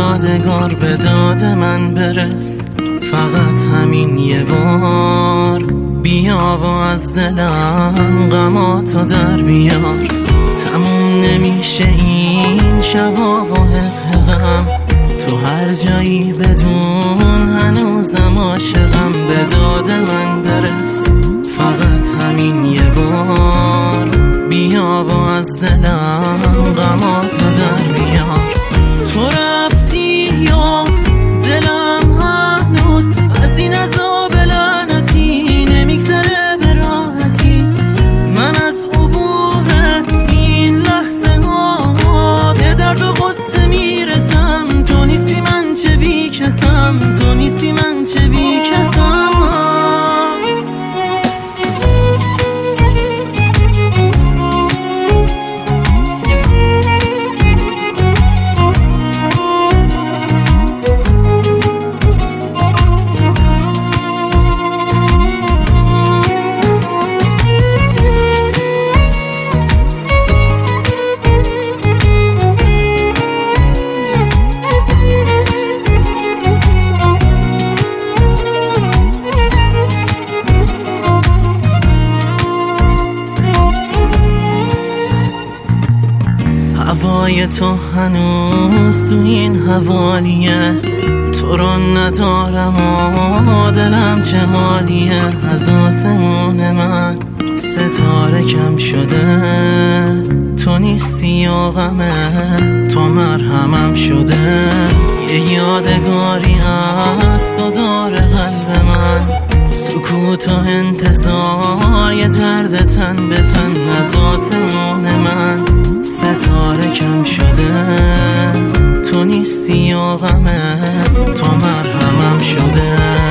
یادگار به داد من برس، فقط همین یه بار بیا و از دلم غماتو در بیار. تموم نمیشه این شبا و حق غم، تو هر جایی بدون هنوزم عاشقم. به داد من برس، فقط همین یه بار بیا و از دلم غماتو در بیار. تو رفتی یا دلم هنوز از این عذاب لعنتی نمیگذره به راحتی. من از عبور این لحظه ها به درد و غصه میرسم. تو نیستی من چه بی کسم، تو نیستی من چه بی کسم. هوای تو هنوز تو این حوالیه، تو رو ندارم و دلم چه حالیه. از آسمون من ستاره کم شده، تو نیستی و غمه تو مرهمم شده. یه یادگاری از تو داره قلب من، سکوت و انتظار یه درد تن به تن. از آسمون من ستاره کم شده، تو نیستی و غمه تو مرهمم شده.